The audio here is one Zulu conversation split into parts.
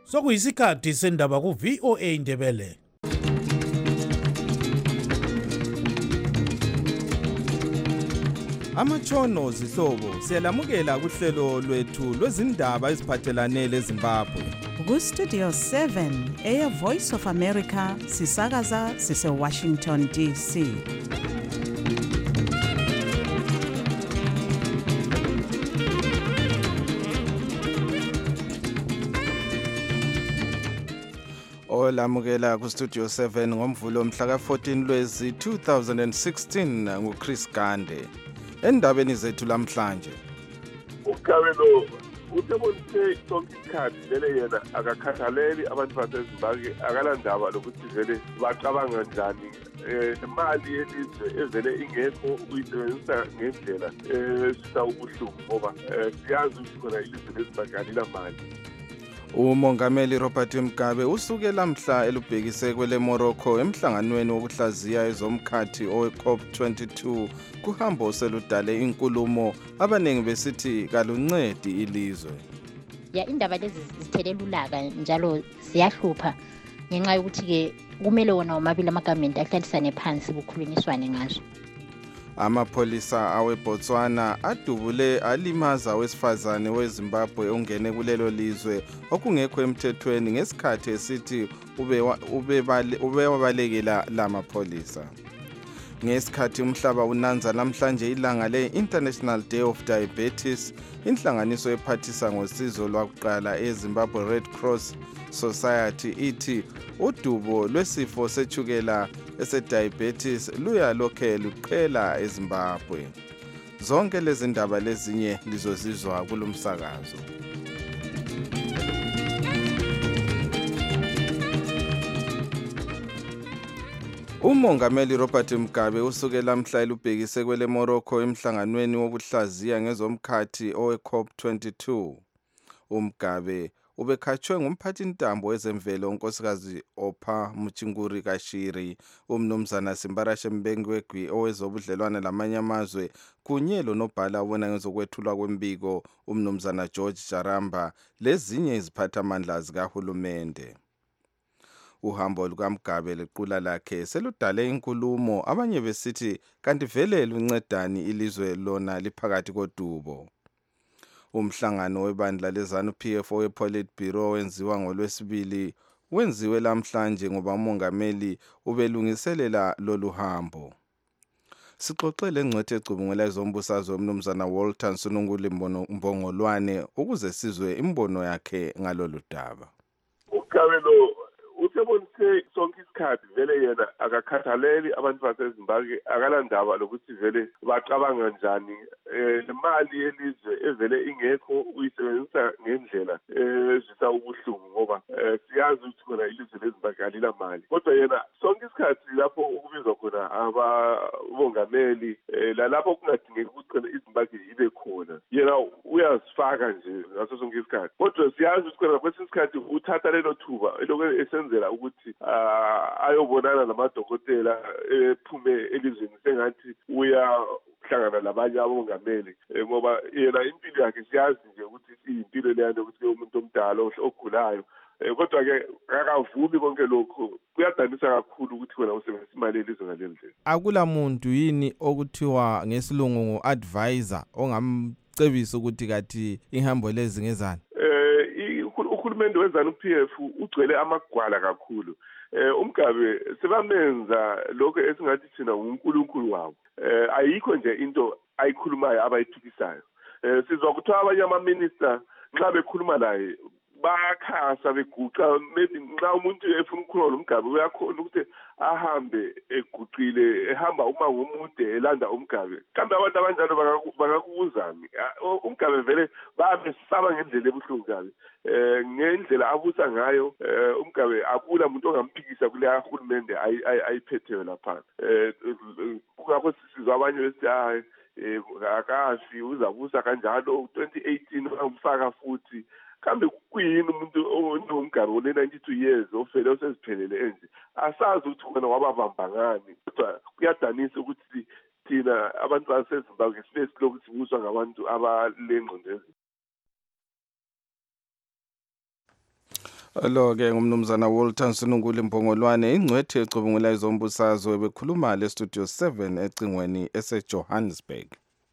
Sokuyisikhathi sendaba ku VOA Indebele. Amatshono zihlobo siyalamukela kuhlelo lwethu lwezindaba eziphathelane leZimbabwe. Ku Studio 7 Air Voice of America sisakaza sise Washington DC. Olamukela ku Studio 7 ngomvulo mhla ka-14 Lwezi 2016 nguChris Gande. Endabeni zethu lamhlanje. Ukabelo uthebonise sonke isikhathi vele yena akakhathaleli abantu baseZimbabwe akalandaba lokuthi vele bacabanga njani imali yelizwe evele ingekho uyisebenzisa ngendlela esisa ubuhlungu ngoba siyazi ukuthi khona ilizwe leZimbabwe alilamali. Umongameli Robert Mugabe usuke lamhla elubhekise kwele Morocco emhlanganweni wokuhlaziya ezomkhathi owe-COP22 kuhambo seludale inkulumo abaningi besithi kaluncedi ilizwe. Ya indaba lezi zithelele ulaka njalo siyahlupha ngenxa yokuthi ke kumele wona omabili amagovernment ahlalisane phansi kukhulunyiswane ngazo. Amapolisa aweBotswana adubule alimaza wesifazane weZimbabwe ongene kulelo lizwe okungekho emthethweni ngesikhathi esithi ubewabalekela lamapolisa. Ngesikhathi umhlaba unanza namhlanje ilanga le-International Day of Diabetes, inhlanganiso ephathisa ngosizo lwakuqala eZimbabwe Red Cross Society ithi udubo lwesifo sethukela ese-diabetes luyalokhe luqhela eZimbabwe. Zonke lezi ndaba lezinye lizozizwa kulomsakazo. Umongameli Robert Mugabe usuke lamhla elubhekise kwele Morocco emhlanganweni wokuhlaziya ngezomkhathi owe-COP22. uMugabe ubekhatshwe ngumphathintambo wezemvelo unkosikazi Opha Muchinguri Kashiri, umnumzana Simbarashe Mbengegwi owezobudlelwane lamanye amazwe kunye lonobhala ubona ngezokwethulwa kwembiko umnumzana George Jaramba lezinye iziphathamandla zikahulumende. Uhambo lukaMugabe lequla lakhe seludale inkulumo abanye besithi kanti vele luncedani ilizwe lona liphakathi kodubo. Umhlangano webandla leZANU-PF we-Politburo wenziwa ngoLwesibili wenziwe lamhlanje ngoba umongameli ubelungiselela lolu hambo. Sixoxele ngcwethe ecubungela ezombusazwe umnumzana Walter Nsununguli Mbongolwane ukuze sizwe imbono yakhe ngalolu daba. Ukabelo uthebonise sonke isikhathi vele yena akakhathaleli abantu baseZimbabwe akalandaba lokuthi vele bacabanga njani imali yelizwe evele ingekho uyisebenzisa ngendlela esisa ubuhlungu ngoba siyazi ukuthi khona ilizwe leZimbabwe alilamali. Kodwa yena sonke isikhathi lapho ukubizwa khona abongameli lalapho kungadingeki ukuthi khona iZimbabwe ibe khona yena uyazifaka nje ngaso sonke isikhathi. Kodwa siyazi ukuthi khona kwesinye isikhathi uthatha lelo thuba elokhu esenzela ukuthi ayobonana namadokotela ephume elizweni sengathi uyahlangana labanye abongameli ngoba yena impilo yakhe siyazi nje ukuthi impilo leyana ukuthi umuntu omdala ogulayo. Kodwa-ke akavumi konke lokhu kuyadanisa kakhulu ukuthi wena usebenzisa imali yelizwe ngaleli ndlela. Akula muntu yini okuthiwa ngesilungu ngu-advisor ongamcebisa ukuthi kathi ihambo lezi ngezani? Uhulumende weZANU-PF ugcwele amagwala kakhulu. uMgabe sebamenza lokho esingathi thina uNkulunkulu wabo. Ayikho nje into ayikhulumayo abayithukisayo. Sizwa kuthiwa abanye ama-minister nxa bekhuluma naye bayakhasa beguqa, maybe nxa umuntu efuna ukukhuluma noMgabe uyakhona ukuthi ahambe eguqile ehamba umango omude elanda uMgabe. Kambe abantu abanjalo bangakubuzani? uMgabe vele bayamesaba ngendlela ebuhlungu kabi. Ngendlela abusa ngayo uMgabe akula muntu ongamphikisa kule kahulumende ayiphetheyo lapha. Kungakho sizwa abanye besithi hayi akafi uzabusa kanjalo 2018 umfaka futhi. Kambe kuyini umuntu oNomgabe one-92 years ofele oseziphelele enje asazi ukuthi khona wababamba ngani. Kodwa kuyadanisa ukuthi thina abantu baseZimbabwe sinesilokhu sibuswa ngabantu abalengqondo. Lo-ke ngumnumzana Walter Nsunguli Mbongolwane, ingcwethe ecubungula izombusazwe, bekhuluma le Studio 7 ecingweni ese-Johannesburg.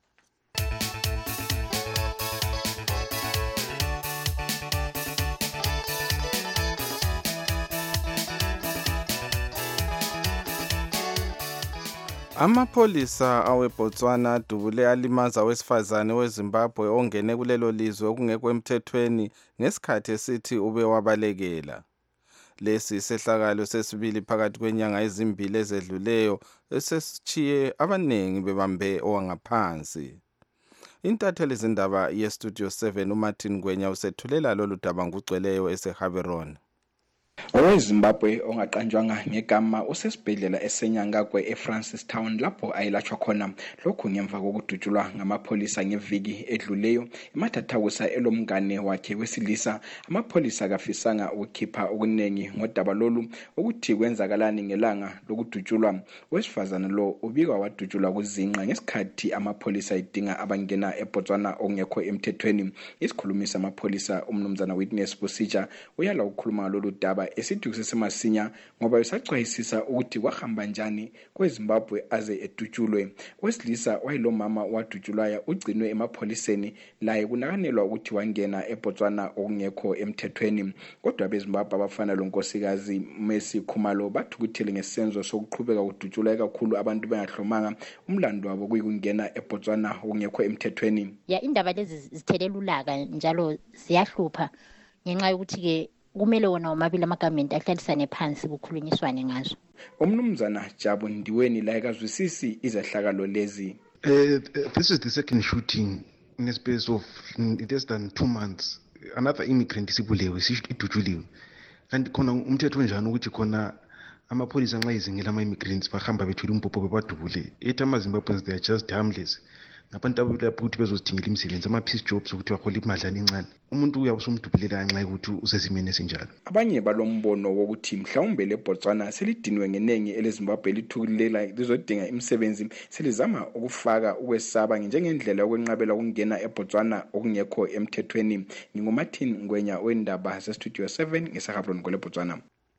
Amapholisa aweBotswana adubule alimaza owesifazane weZimbabwe ongene kulelo lizwe okungekho emthethweni ngesikhathi esithi ube wabalekela. Lesi isehlakalo sesibili phakathi kwenyanga ezimbili ezedluleyo esesichiye abanengi bebambe owangaphansi. Intatheli zindaba yeStudio 7 uMartin Ngwenya usethulela lolu daba ngugcweleyo eseHaberon. OweZimbabwe ongaqanjwanga ngegama usesibhedlela eseNyangagwe eFrancistown lapho ayelatshwa khona, lokhu ngemva kokudutshulwa ngamapholisa ngeviki edluleyo emathathakusa elomngane wakhe wesilisa. Amapholisa kafisanga ukukhipha okuningi ngodaba lolu ukuthi kwenzakalani ngelanga lokudutshulwa. Owesifazane lo ubikwa wadutshulwa kuzinqa ngesikhathi amapholisa edinga abangena eBotswana ongekho emthethweni. Isikhulumi samapholisa umnumzana Witness Busija uyala ukukhuluma lolu daba esithi kusesemasinya ngoba usachwayisisa ukuthi kwahamba njani kweZimbabwe aze edutshulwe. Wesilisa wayelomama wadutshulwayo ugcinwe emapholiseni, laye kunakanelwa ukuthi wangena eBotswana okungekho emthethweni. Kodwa beZimbabwe abafana lonkosikazi Mercy Khumalo bathukuthele ngesenzo sokuqhubeka kudutshulwa kakhulu abantu bengahlomanga, umlando wabo kuyikungena eBotswana okungekho emthethweni. Indaba lezi zithelele ulaka njalo ziyahlupha ngenxa yokuthi ke kumele wona womabili amagamenti ahlalisane phansi kukhulunyiswane ngazo. Umnumzana Jabu Ndiweni la ekazwisisi izehlakalo lezi. This is the second shooting in a space of less than 2 months. Another immigrant isibulewe idutshuliwe. Kanti khona umthetho njani ukuthi khona amapholisa nxa izingela ama-immigrants bahamba bethwele umpopho bebadubule. Ethi ama-Zimbabweans they are just harmless. Ngabantu abulapho ukuthi bezozidingela imisebenzi, ama-peace jobs ukuthi bakhole imadlana encane. Umuntu uyabe usumdubulela nxa ukuthi usesimeni esinjalo. Abanye balombono wokuthi mhlawumbe leBotswana selidinwe ngenengi eleZimbabwe lithukulela lizodinga imisebenzi, selizama ukufaka ukwesaba njengendlela yokwenqabela ukungena eBotswana okungekho emthethweni. NginguMartin Ngwenya wendaba zeStudio 7 ngeSahabron kweleBotswana.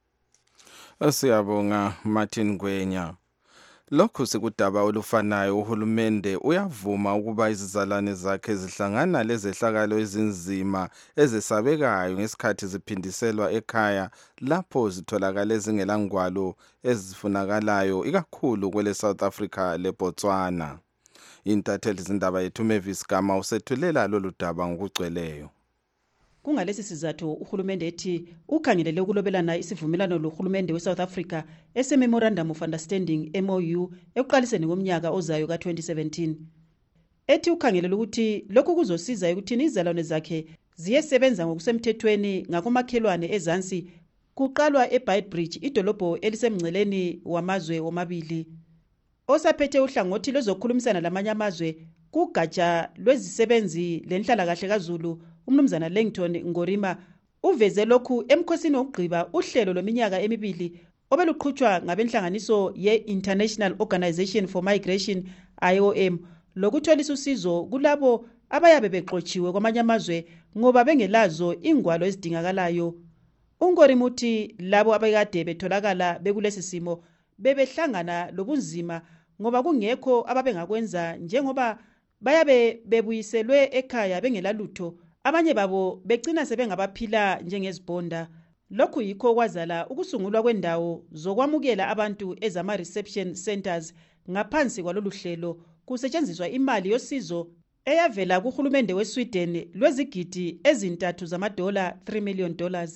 Siyabonga Martin Ngwenya. Lokhu sekudaba olufanayo, uhulumende uyavuma ukuba izizalwane zakhe zihlangana lezehlakalo ezinzima ezesabekayo ngesikhathi ziphindiselwa ekhaya lapho zitholakala ezingelangwalo ezifunakalayo ikakhulu kwele South Africa leBotswana. Intatheli zindaba yethu Mavis Gama usethulela lolu daba ngokugcweleyo. Kungalesi sizathu uhulumende ethi ukhangelele ukulobelana isivumelano lohulumende weSouth Africa ese-Memorandum of Understanding MOU ekuqaliseni komnyaka ozayo ka-2017. Ethi ukhangelele ukuthi lokhu kuzosiza ekuthini izizalwane zakhe ziyesebenza ngokusemthethweni ngakomakhelwane ezansi kuqalwa eBeitbridge, idolobho elisemngceleni wamazwe womabili. Osaphethe uhlangothi lwezokhulumisana lamanye amazwe kugatsha lwezisebenzi lenhlalakahle kaZulu umnumzana Langton Ngorima uveze lokhu emkhosini wokugqiba uhlelo lweminyaka emibili obeluqhutshwa ngabenhlanganiso ye-International Organization for Migration IOM lokutholisa usizo kulabo abayabe bexotshiwe kwamanye amazwe ngoba bengelazo ingwalo ezidingakalayo. UNgorima uthi labo abekade betholakala bekulesi simo bebehlangana lobunzima ngoba kungekho ababengakwenza njengoba bayabe bebuyiselwe ekhaya bengelalutho. Abanye babo begcina sebengabaphila njengezibonda. Lokhu yikho kwazala ukusungulwa kwendawo zokwamukela abantu ezama-reception centers ngaphansi kwalolu hlelo kusetshenziswa imali yosizo eyavela kuhulumende weSweden lwezigidi ezintathu zamadola $3 million.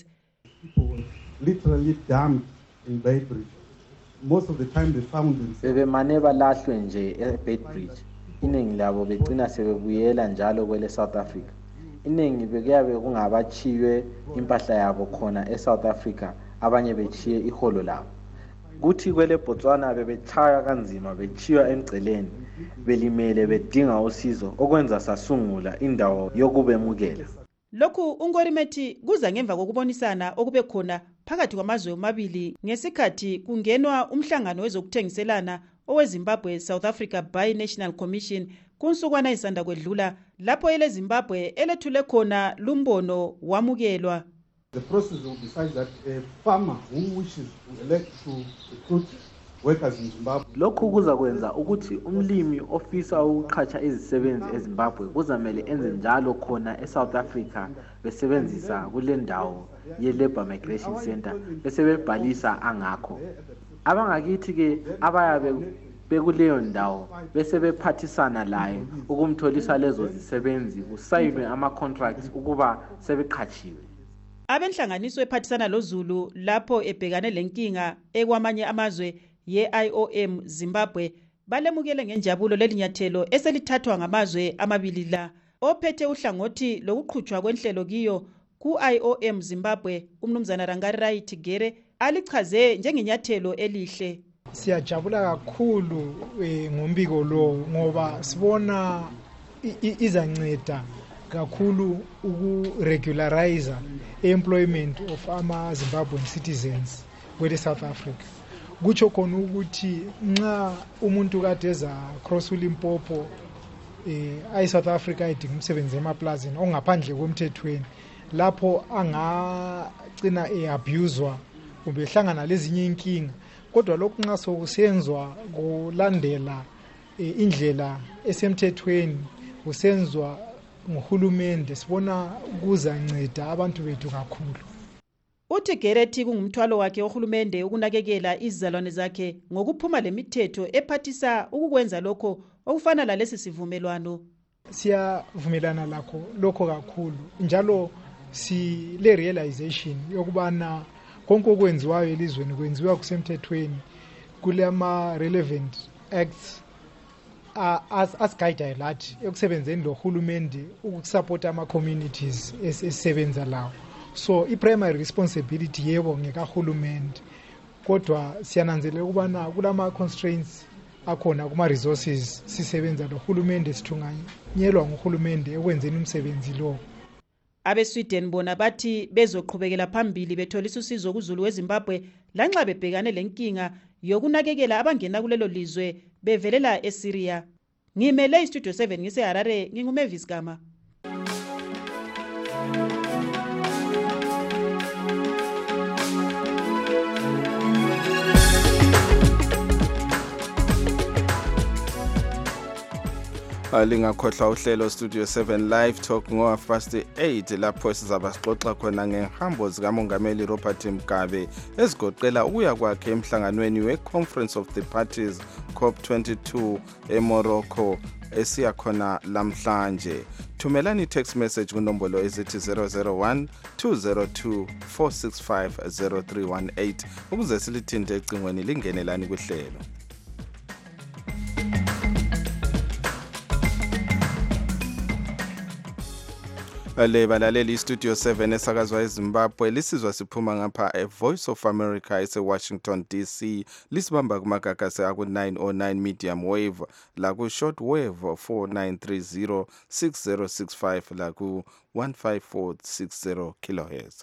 People literally dumped in Beitbridge. Most of the time they found themselves. Bebemane balahlwe nje eBeitbridge. Iningi labo begcina sebebuyela njalo kwele South Africa. Iningi bekuyabe kungabachiwe impahla yabo khona eSouth Africa, abanye bechiye iholo labo. Kuthi kwele Botswana bebechaya kanzima bechiwa emgceleni, belimele bedinga usizo okwenza sasungula indawo yokubemukela. Lokhu uNgorimethi kuza ngemva kokubonisana okube khona phakathi kwamazwe omabili ngesikhathi kungenwa umhlangano wezokuthengiselana oweZimbabwe South Africa Bi-National Commission kunsukwana isanda kwedlula lapho eleZimbabwe elethule khona lumbono wamukelwa. The process will be such that a farmer who wishes to elect to recruit workers in Zimbabwe. Lokhu kuzakwenza ukuthi umlimi ofisa ukuqhatsha izisebenzi eZimbabwe kuzamele enze njalo khona eSouth Africa besebenzisa kule ndawo ye-Labour Migration Center bese bebhalisa angakho. Abangakithi ke abayabe bekuleyo ndawo bese bephathisana laye ukumtholisa lezo zisebenzi kusayinwe ama-contracts ukuba sebeqhatshiwe. Abenhlanganiso ephathisana loZulu lapho ebhekane lenkinga ekwamanye amazwe ye-IOM Zimbabwe balemukele ngenjabulo lelinyathelo eselithathwa ngamazwe amabili la. Ophethe uhlangothi lokuqhutshwa kwenhlelo kiyo ku-IOM Zimbabwe umnumzana Rangarai Tigere alichaze njengenyathelo elihle. Siyajabula kakhulu ngombiko lo ngoba sibona izanceda kakhulu uku-regularize employment of ama-Zimbabwean citizens kwele South Africa. Kutsho khona ukuthi nxa umuntu kade eza cross uLimpopo South Africa edinga umsebenzi emaplazini ongaphandle komthethweni lapho angagcina eabuswa kumbe ehlangana lezinye inkinga, kodwa lokhu nxa sokusenzwa kulandela indlela esemthethweni kusenzwa ngohulumende sibona kuzanceda abantu bethu kakhulu. Uthi Gerethi kungumthwalo wakhe ohulumende ukunakekela izizalwane zakhe ngokuphuma lemithetho ephathisa ukukwenza lokho okufana lalesi sivumelwano. Siyavumelana lokho kakhulu njalo sile realization yokubana konke okwenziwayo elizweni kwenziwa kusemthethweni kulama relevant acts asiguide lathi ekusebenzeni lohulumende ukusupporta ama communities esisebenza lawo. So i-primary responsibility yebo ngekahulumende, kodwa siyananzelela ukubana kulama constraints akhona kuma resources sisebenza lohulumende sithunganyelwa ngohulumende ekwenzeni umsebenzi lo. AbeSweden bona bathi bezoqhubekela phambili betholisa usizo kuZulu weZimbabwe lanxa bebhekane lenkinga yokunakekela abangena kulelo lizwe bevelela eSyria. Ngimele iStudio 7 ngiseHarare, nginguMavis Gama. Lingakhohlwa uhlelo Studio 7 Live Talk ngo-8 lapho sizaba sixoxa khona ngehambo zikamongameli Robert Mugabe ezigoqela ukuya kwakhe emhlanganweni we-Conference of the Parties COP22 eMorocco esiya khona lamhlanje. Thumelani i-text message kunombolo ezithi 001 202 465 0318 ukuze silithinte ecingweni lingenelani kuhlelo. Balaleli iStudio 7 esakazwa eZimbabwe lisizwa siphuma ngapha eVoice of America eseWashington DC, lisibamba kumagagasi aku-909 medium wave laku short wave 4930 6065 laku 15460 kilohertz.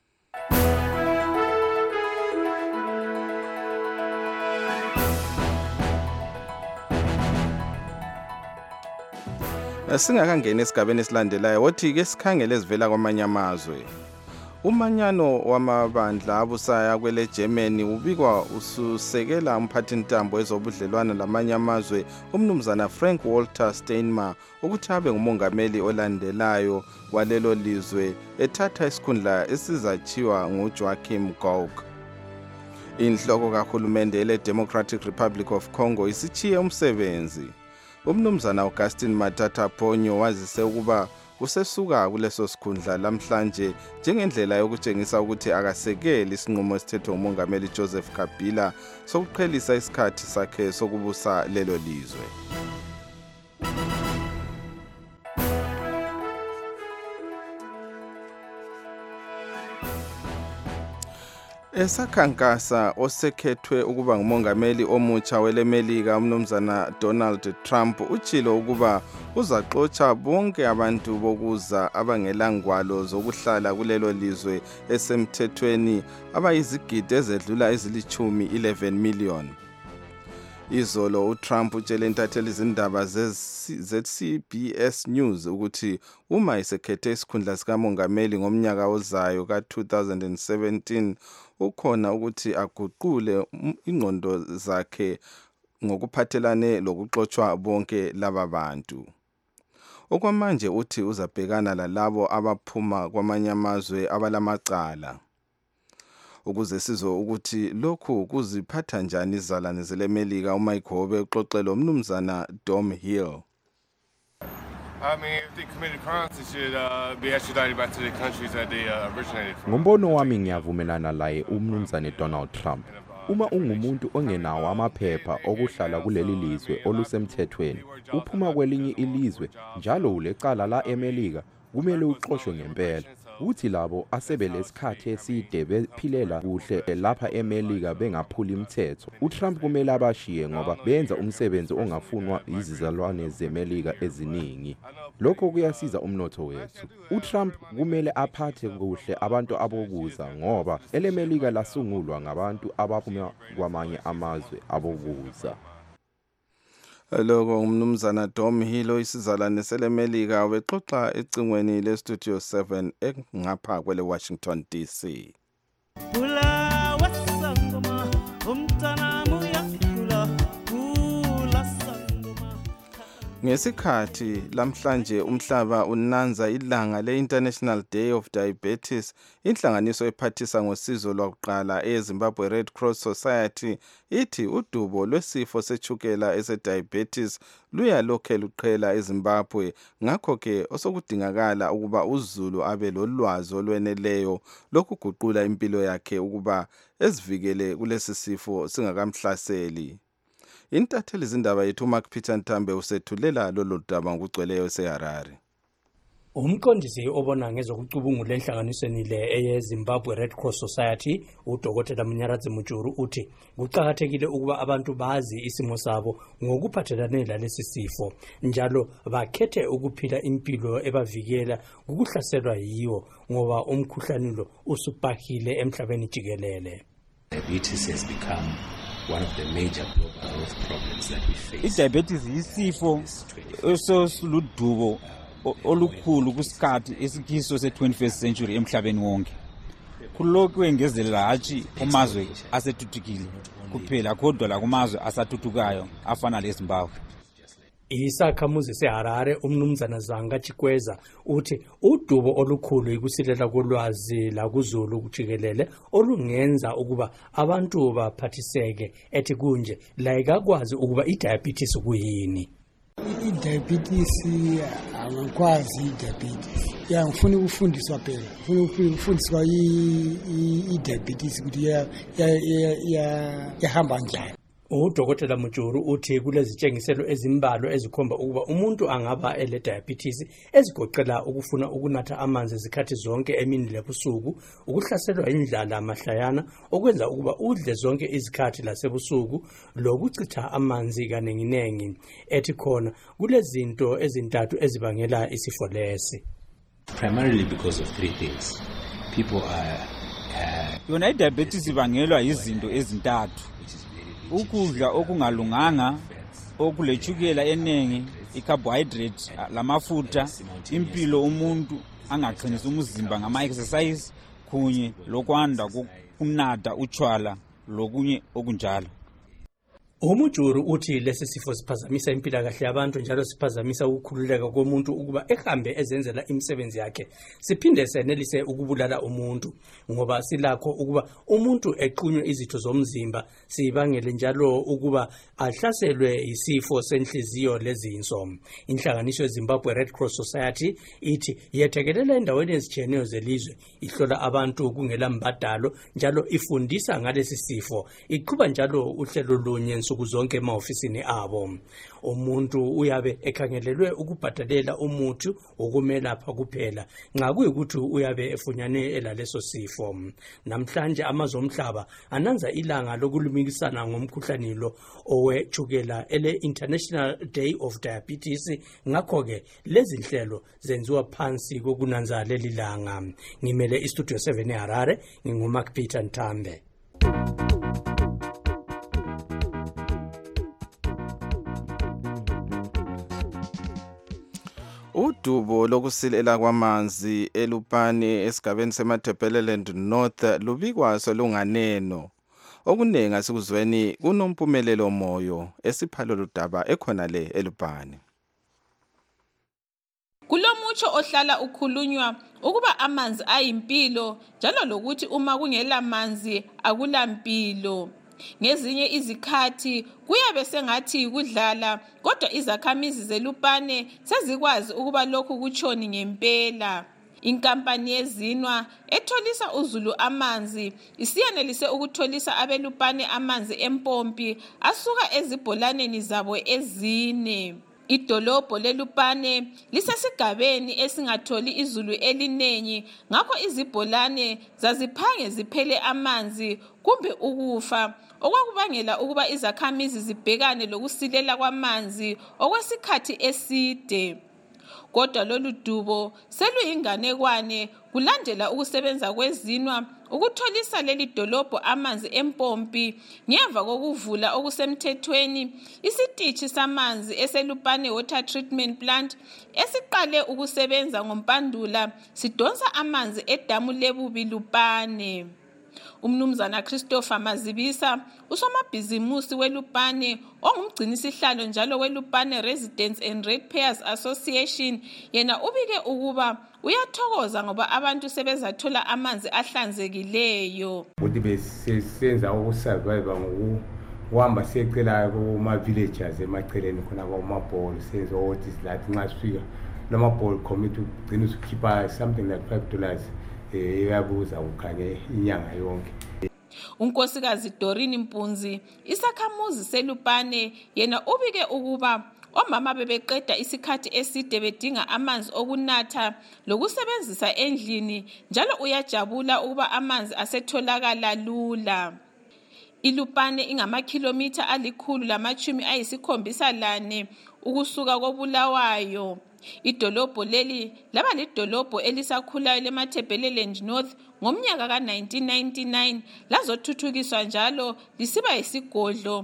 Singakangena esigabeni esilandelayo wothi ke sikhangele ezivela kwamanye amazwe. Umanyano wamabandla abusaya kwele Germany ubikwa ususekela umphathintambo ezobudlelwana lamanye amazwe umnumzana Frank Walter Steinmeier ukuthi abe ngumongameli olandelayo walelo lizwe ethatha isikhundla esizachiwa nguJoachim Gauck. Inhloko kahulumende ele Democratic Republic of Congo isichiye umsebenzi. Umnumzana Augustine Matata Ponyo wazise ukuba usesuka kuleso sikhundla lamhlanje njengendlela yokutshengisa ukuthi akasekeli isinqumo esithethwe umongameli Joseph Kabila sokuqhelisa isikhathi sakhe sokubusa lelo lizwe. Esakhankasa osekhethwe ukuba ngumongameli omutsha welemelika umnumzana Donald Trump utshilo ukuba uzaxotsha bonke abantu bokuza abangelangwalo zokuhlala kulelo lizwe esemthethweni abayizigidi ezedlula ezilithumi 11 million. Izolo uTrump utshele intatheli izindaba ze-CBS News ukuthi uma esekhethe isikhundla sikamongameli ngomnyaka ozayo ka-2017 ukhona ukuthi aguqule ingqondo zakhe ngokuphathelane lokuxotshwa bonke laba bantu. Okwamanje uthi uzabhekana lalabo abaphuma kwamanye amazwe abalamacala. Ukuze sizo ukuthi lokhu kuziphatha njani izalane zelemelika uMike Hobe uxoxela umnumzana Dom Hill. Ngombono wami ngiyavumelana laye umnumzane Donald Trump. Uma ungumuntu ongenawo amaphepha okuhlala kuleli lizwe olusemthethweni, uphuma kwelinye ilizwe njalo ulecala la emelika, kumele uxoshwe ngempela. Uthi labo asebelesikhathi eside bephilela kuhle lapha emelika bengaphuli imithetho. uTrump kumele abashiye ngoba benza umsebenzi ongafunwa izizalwane zemelika eziningi. Lokho kuyasiza umnotho wethu. uTrump kumele aphathe kuhle abantu abokuza ngoba elemelika lasungulwa ngabantu abaphuma kwamanye amazwe abokuza. Lokho umnumzana Dom Hill isizalwane selemelika wexoxa ecingweni leStudio 7 engapha kwele Washington DC. Ngesikhathi lamhlanje umhlaba unanza ilanga le-International Day of Diabetes, inhlanganiso ephathisa ngosizo lwakuqala eZimbabwe Red Cross Society ithi udubo lwesifo sechukela ese-diabetes luyalokhe luqhela eZimbabwe, ngakho-ke osokudingakala ukuba uZulu abe lolwazi olweneleyo lokuguqula impilo yakhe ukuba ezivikele kulesi sifo singakamhlaseli. Intatheli izindaba yethu uMark Peter Ntambe usethulela lolu daba ngokugcweleyo eseHarare. Umqondisi obona ngezokucubungula enhlanganisweni le eyeZimbabwe Red Cross Society, uDokotela Munyaradzi Mujuru uthi kuqakathekile ukuba abantu bazi isimo sabo ngokuphathelane lalesi sifo, njalo bakhethe ukuphila impilo ebavikela ukuhlaselwa yiwo ngoba umkhuhlane lo usubhahile emhlabeni jikelele. Diabetes has become one of the major global health problems that we face. Diabetes isifo esoludubo olukhulu kusikhathi esikiso se-21st century emhlabeni wonke. Kulokhu engezelela hatshi kumazwe asethuthukile kuphela kodwa la kumazwe asathutukayo afana leZimbabwe. Isakhamuzi seHarare umnumzana Zanga Chikweza uthi udubo olukhulu ikusilela kolwazi la kuZulu kujikelele olungenza ukuba abantu baphathiseke ethi kunje la ikakwazi ukuba idiabetes kuyini. Diabetes angakwazi diabetes. Ngifuna ukufundiswa phela. Ngifuna ukufundiswa diabetes ukuthi yahamba njani. uDokotela Mujuru uthi kulezitshengiselo ezimbalwa ezikhomba ukuba umuntu angaba ele diabetes ezigoqela ukufuna ukunatha amanzi izikhathi zonke emini lebusuku, ukuhlaselwa indlala mahlayana okwenza ukuba udle zonke izikhathi lasebusuku, lokuchitha amanzi kanenginengi. Ethi khona kulezinto ezintathu ezibangela isifo lesi. Primarily because of three things. People are yona diabetes ibangelwa izinto ezintathu. Ukudla okungalunganga, okulechukela enengi, icarbohydrate, lamafutha, impilo umuntu angaqinisa umzimba ngama-exercise, kunye lokwanda kunatha utshwala lokunye okunjalo. Umujuru uthi lesi sifo siphazamisa impilakahle yabantu njalo siphazamisa ukukhululeka komuntu ukuba ehambe ezenzela imisebenzi yakhe. Siphinde senelise ukubulala umuntu ngoba silakho ukuba umuntu equnywe izitho zomzimba, sibangele njalo ukuba ahlaselwe isifo senhliziyo lezinso. Inhlanganiso yeZimbabwe Red Cross Society ithi yethekelela endaweni ezitshiyeneyo zelizwe, ihlola abantu kungela mbadalo njalo ifundisa ngalesi sifo. Iqhuba njalo uhlelo lunye nsuku zonke emaofisini abo. Umuntu uyabe ekhangelelwe ukubhadalela umuthi wokumelapha kuphela nxa kuyikuthi uyabe efunyane elaleso sifo. Namhlanje amazwe omhlaba ananza ilanga lokulumikisana ngomkhuhlane lo owechukela ele International Day of Diabetes, ngakho-ke lezi nhlelo zenziwa phansi kokunanza leli langa. Ngimele iStudio 7 eHarare, nginguMark Peter Ntambe. Udubo lokusilela kwamanzi eLupane esigabeni seMatabeleland North lubikwaso lunganeno. Okunengi asikuzweni kunomphumelelo moyo esiphalo ludaba ekhona le eLupane. Kulomutsho ohlala ukhulunywa ukuba amanzi ayimpilo njalo lokuthi uma kungela manzi akulampilo. Ngezinye izikhathi kuyabe sengathi kudlala kodwa izakhamizi zeLupane sezikwazi ukuba lokhu kutshoni ngempela. Inkampani yezinwa etholisa uZulu amanzi isiyenelise ukutholisa abeLupane amanzi empompi asuka ezibholaneni zabo ezine. Idolobho leLupane lisesigabeni esingatholi izulu elinengi ngakho izibholane zaziphange ziphele amanzi kumbe ukufa okwakubangela ukuba izakhamizi zibhekane lokusilela kwamanzi okwesikhathi eside. Kodwa lolu dubo seluyinganekwane kulandela ukusebenza kwezinwa ukutholisa leli dolobho amanzi empompi ngemva kokuvula okusemthethweni isitishi samanzi eseLupane Water Treatment Plant esiqale ukusebenza ngoMpandula sidonsa amanzi edamu leBubi Lupane. Umnumzana Christopher Mazibisa usomabhizimusi weLupane ongumgcinisihlalo njalo weLupane Residents and Ratepayers Association yena ubike ukuba uyathokoza ngoba abantu sebezathola amanzi ahlanzekileyo. Ukuthi besenza ukusurvive ngokuhamba secela kuma villages emaceleni khona kwamabholo senza ukuthi silathi nxa sifika lamabholo commit ugcina usikhipha something like $5 eyabuza ukhanye inyanga yonke. Unkosikazi Doreen Mpunzi isakhamuzi seLupane yena ubike ukuba omama bebeqeda isikhathi eside bedinga amanzi okunatha lokusebenzisa endlini njalo uyajabula ukuba amanzi asetholakala lula. iLupane ingamakhilomitha 174 ukusuka koBulawayo. Idolobho leli laba lidolobho elisakhulayo leMatabeleland North ngomnyaka ka1999 lazothuthukiswa njalo lisiba yisigodlo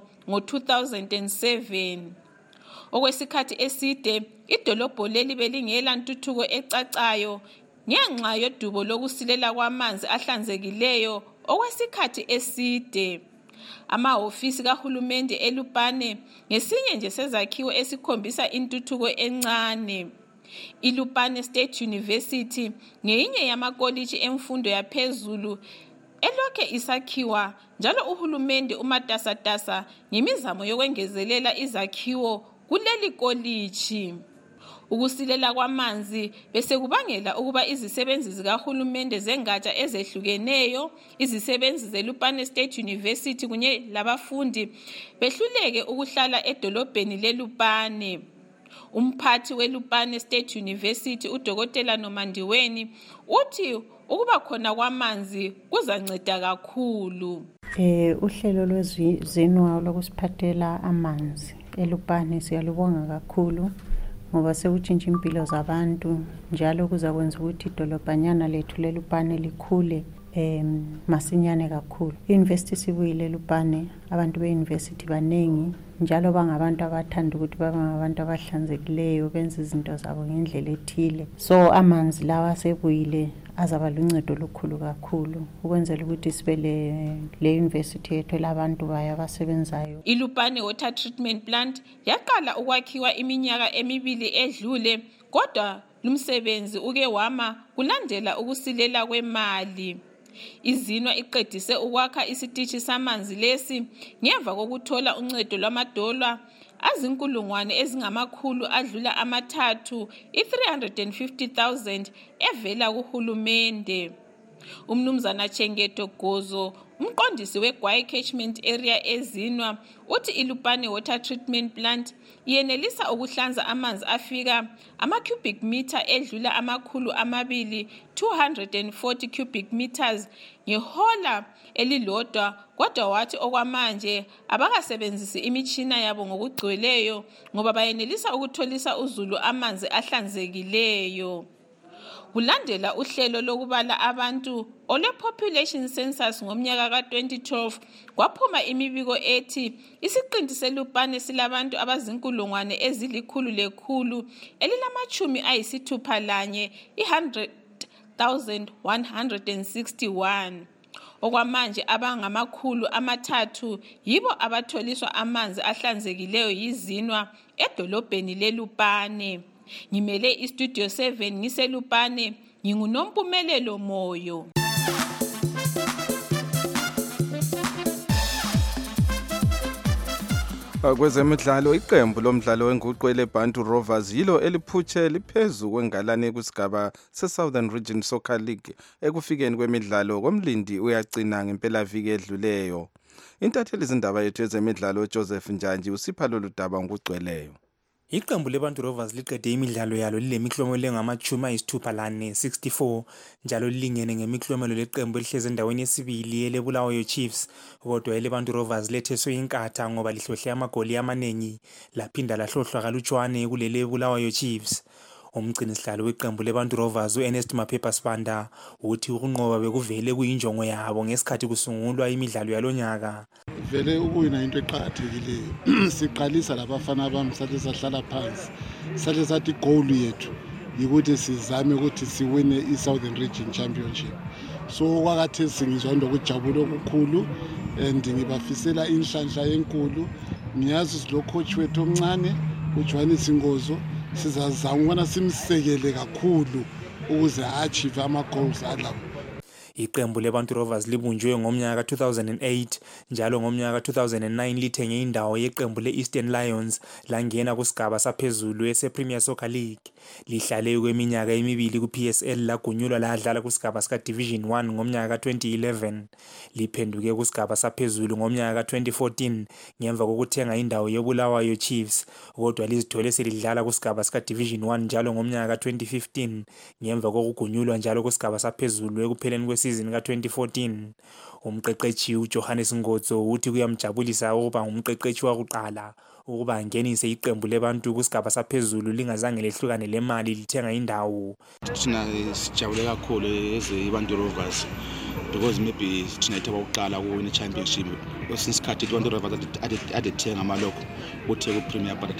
ngo2007. Okwesikhathi eside idolobho leli belingela ntuthuko ecacayo ngenxa yodubo lokusilela kwamanzi ahlanzekileyo okwesikhathi eside. Amahofisi kahulumende eLupane ngesinye nje sezakhiwo esikhombisa intuthuko encane. iLupane State University ngeyinye yamakoliji emfundo yaphezulu elokhe isakhiwa njalo uhulumende umatasatasa ngemizamo yokwengezelela izakhiwo kuleli koliji. Ukusilela kwamanzi bese kubangela ukuba izisebenzi zikahulumende zengatsha ezehlukeneyo, izisebenzi zeLupane State University kunye labafundi behluleke ukuhlala edolobheni leLupane. Umphathi weLupane State University uDokotela Nomandiweni uthi ukuba khona kwamanzi kuzanceda kakhulu. Uhlelo lwezinwa lokusiphathela amanzi eLupane siyalubonga kakhulu ngoba sekutshintsha impilo zabantu njalo kuzakwenza ukuthi idolobhanyana lethu leLupane likhule masinyane kakhulu. University sibuyile eLupane, abantu beuniversity banengi njalo bangabantu abathanda ukuthi babe ngabantu abahlanzekileyo benze izinto zabo ngendlela ethile. So amanzi lawa sebuyile azaba luncedo lukhulu kakhulu ukwenzela ukuthi sibe le university yethu labantu bayo abasebenzayo. iLupane Water Treatment Plant yaqala ukwakhiwa iminyaka emibili edlule kodwa lumsebenzi uke wama kulandela ukusilela kwemali. Izinwa iqedise ukwakha isitishi samanzi lesi ngemva kokuthola uncedo lwamadola azinkulungwane ezingamakhulu adlula amathathu i350,000 evela kuhulumende. Umnumzana Chengeto Gozo umqondisi weGwai Catchment Area ezinwa uthi iLupane Water Treatment Plant yenelisa ukuhlanza amanzi afika ama-cubic meter edlula amakhulu 240 cubic meters ngehola elilodwa kodwa wathi okwamanje abakasebenzisi imitshina yabo ngokugcweleyo ngoba bayenelisa ukutholisa uZulu amanzi ahlanzekileyo. kulandela uhlelo lokubala abantu ole-population census ngomnyaka ka-2012 kwaphuma imibiko ethi isiqinti selupane silabantu abazinkulungwane ezilikhulu elilamachumi ayisithupha lanye i-100,161. Okwamanje abangamakhulu amathathu yibo abatholiswa amanzi ahlanzekileyo yizinwa edolobheni leLupane. Ngimele iStudio 7 ngiseLupane, nginguNompumelelo Moyo. Kwezemidlalo, iqembu lomdlalo wenguqu eleBantu Rovers yilo eliphutshe liphezu kwengalane kusigaba se-Southern Region Soccer League ekufikeni kwemidlalo komlindi uyagcina ngempelaviki edluleyo. Intatheli izindaba yethu yezemidlalo uJoseph Njanji usipha lolu daba ngokugcweleyo. Iqembu leBantu Rovers liqede imidlalo yalo lilemiklomo engamachumi ayisithupha lane 64 njalo lilingene ngemiklomelo leqembu elihleze endaweni yesibili eleBulawayo Chiefs, kodwa eleBantu Rovers letheswe inkatha ngoba lihlohle amagoli amanengi laphinda lahlohlwa kalutshwane kulele Bulawayo Chiefs. Umgcinisihlalo weqembu leBantu Rovers uErnest Maphepha Sibanda uthi ukunqoba bekuvele kuyinjongo yabo ngesikhathi kusungulwa imidlalo yalonyaka. Vele ukuyina into eqhakathekileyo. Siqalisa labafana bami sathi sahlala phansi. Sathi sathi goal yethu ukuthi sizame ukuthi siwine iSouthern Region Championship. So kwakathe singizwa ndokujabula okukhulu and ngibafisela inhlanhla enkulu. Ngiyazi lo coach wethu omncane uJohannes Ngozo sizazama ukubona simsekele kakhulu ukuze achieve ama goals alawo. Iqembu leBantu Rovers libunjwe ngomnyaka ka-2008 njalo ngomnyaka ka-2009 lithenge indawo yeqembu le-Eastern Lions langena kusigaba saphezulu ese-Premier Soccer League. Lihlale kweminyaka emibili ku-PSL lagunyulwa ladlala kusigaba sika-Division 1 ngomnyaka ka-2011. Liphenduke kusigaba saphezulu ngomnyaka ka-2014 ngemva kokuthenga indawo yeBulawayo Chiefs, kodwa lizithole selidlala kusigaba sika-Division 1 njalo ngomnyaka ka-2015 ngemva kokugunyulwa njalo kusigaba saphezulu ekupheleni kwesizini ka-2014. Umqeqeshi uJohannes Ngozo uthi kuyamjabulisa ukuba ngumqeqeshi wakuqala ukuba angenise iqembu leBantu kusigaba saphezulu lingazange lehlukane lemali lithenga indawo. Thina sijabule kakhulu ezeBantu Rovers because maybe thina ithe ukuqala kuwina iChampionship kwesinsikhathi iBantu Rovers adethenga amaloko uthe kuPremier but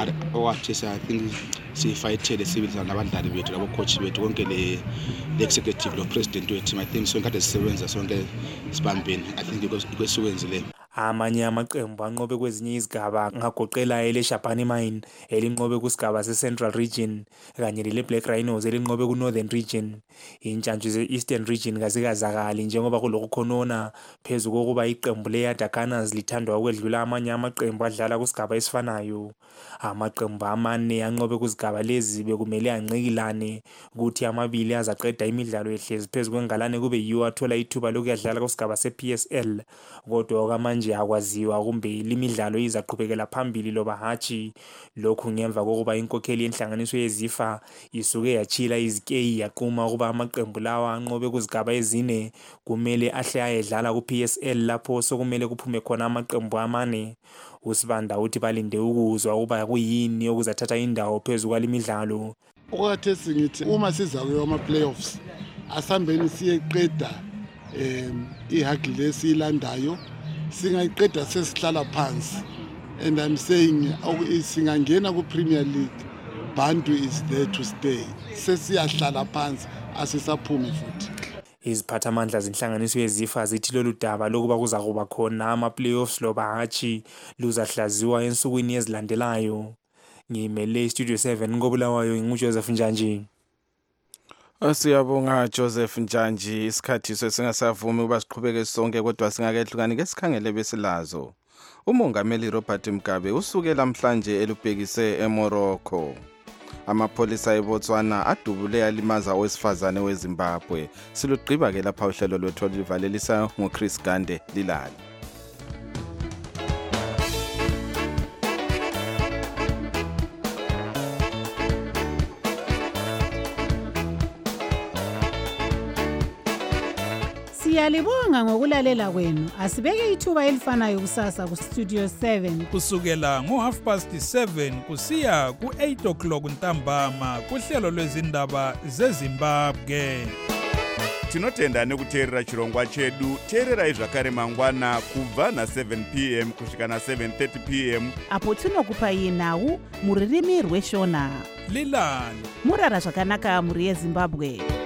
owathi I think sifayithele sibizana nabadlali bethu labo coach bethu konke le-executive lo president wethu. I think sonke kade sisebenza sonke sibambeni. I think kwesiwenzile. Amanye amaqembu anqobe kwezinye izigaba ngagoqela eleShabane Mine elinqobe kusigaba seCentral Region kanye leleBlack Rhinos elinqobe kuNorthern Region. Intshantshi ze-Eastern Region kazikazakali njengoba kulokhu khonona phezu kokuba iqembu leYadakanaz lithandwa ukwedlula amanye amaqembu adlala kusigaba esifanayo. Amaqembu amane anqobe kuzigaba lezi bekumele ancikilane ukuthi amabili azaqeda imidlalo ehlezi phezu kwengalane kube yiwo athola ithuba lokuyadlala kusigaba sePSL, kodwa okwamanje akwaziwa kumbe limidlalo izaqhubekela phambili loba hatshi. Lokhu ngemva kokuba inkokheli yenhlanganiso yeZIFA isuke yachila izikeyi yaquma ukuba amaqembu lawa anqobe kuzigaba ezine kumele ahle ayedlala kuPSL lapho sokumele kuphume khona amaqembu amane. Usibanda uthi balinde ukuzwa ukuba kuyini okuzathatha indawo phezu kwalimidlalo. Okathe singithi uma siza kwama playoffs asambeni siyeqeda ihagi lesilandayo singayiqeda sesihlala phansi, and I'm saying singangena kuPremier League, Bantu is there to stay. Sesiyahlala phansi asisaphumi futhi. Iziphathamandla zenhlanganiso yeZIFA zithi lolu daba lokuba kuzakuba khona ama-playoffs loba hatshi luzahlaziwa ensukwini ezilandelayo. Ngimele iStudio 7 koBulawayo nguJoseph Njanji. Siyabonga Joseph Njanji. Isikhathi sesingasavumi ukuba siqhubeke sonke kodwa singakehlukani ke sikhangele besilazo. Umongameli Robert Mugabe usuke namhlanje elubhekise eMorocco. Amapholisa eBotswana adubule alimaza owesifazane weZimbabwe. Silugqiba ke lapha uhlelo lwethu livalelisa ngoChris Gande Lilali. Siyalibonga ngokulalela kwenu. Asibeke ithuba elifanayo kusasa ku Studio 7 kusukela ngo7:30 kusiya ku8 o'clock ntambama kuhlelo lwezindaba zeZimbabwe. Tinotenda nekuteerera chirongwa chedu. Teererai zvakare mangwana kubva na7 p.m. kusvika na7:30 p.m. apo tinokupai nhau muririmi rweshona. Lilani murara zvakanaka muri yeZimbabwe.